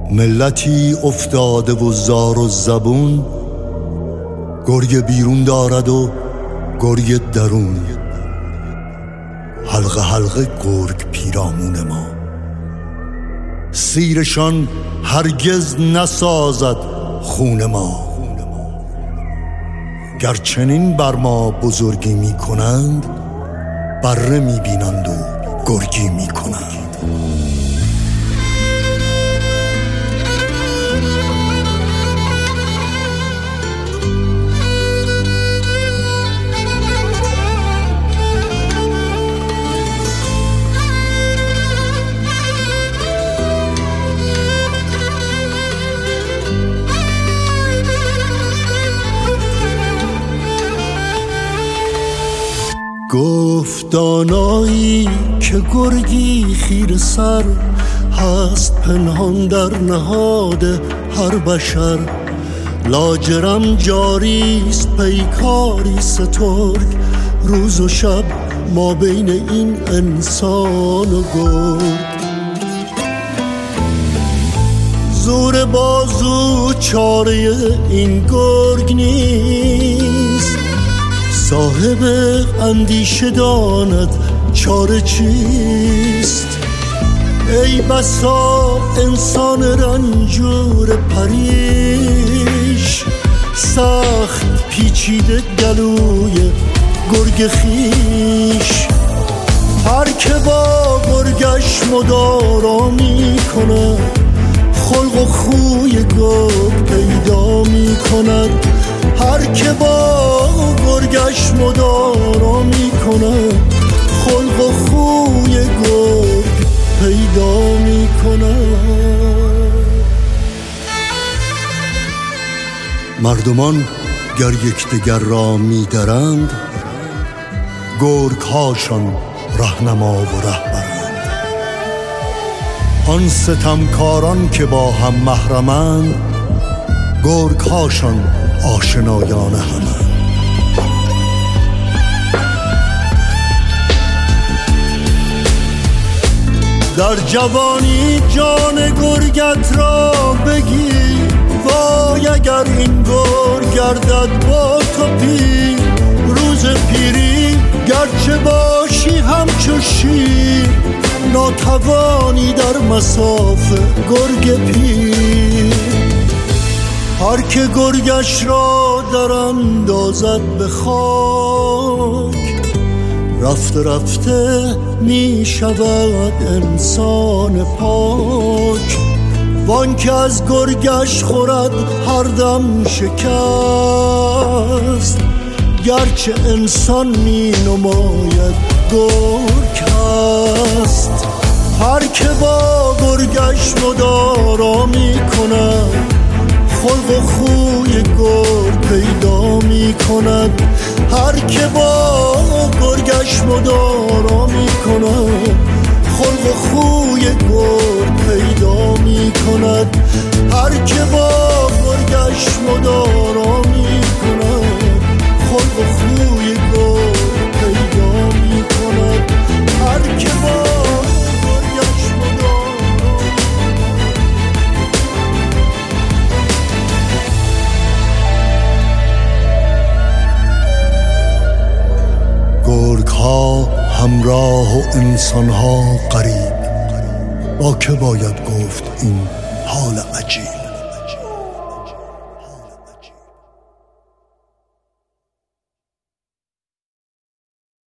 ملتی افتاده و زار و زبون، گرگ بیرون دارد و گرگ درون. حلقه حلقه گرگ پیرامون ما، سیرشان هرگز نسازد خون ما. گرچنین بر ما بزرگی می کنند، بره می بینند و گرگی می کنند. گفت دانایی که گرگی خیره سر، هست پنهان در نهاد هر بشر. لاجرم جاریست پیکاری سترگ، روز و شب ما بین این انسان و گرگ. زور بازو چاره این گرگ نیست، صاحب اندیشه داند چاره چیست. ای بسا انسان رنجور پریش، سخت پیچیده گلوی گرگ خیش. هر که با گرگش مدارا می کند، خلق و خوی گرگ پیدا می کند. هر که با گرگش مدارا می کند، خلق و خوی گرگ پیدا می کند. مردمان گر یکدیگر را می درند، گرگ هاشان رهنما و رهبرند. آن ستمکاران که با هم محرمند، گرگ هاشان آشنایان همند. در جوانی جان گرگت را بگیر، وای اگر این گرگ گردد با تو پیر. روز پیری گرچه باشی همچو شیر، ناتوانی در مصاف گرگ پیر. هر که گرگش را در اندازد به خاک، رفته رفته می شود انسان پاک. وان که از گرگش خورد هر دم شکست، گرچه انسان می نماید گرگ است. هر که با گرگش مدارا می کند، خلق و خوی گرگ پیدا می کند. هر که با گرگش مدارا می کند، خلق و خوی گرگ پیدا می کند. هر که با گرگش مدارا می کند، خلق و خوی گرگ پیدا می کند. هر که با گرگش مدارا. گرگ ها همراه و انسان ها غریب، با که باید گفت این حال عجیب.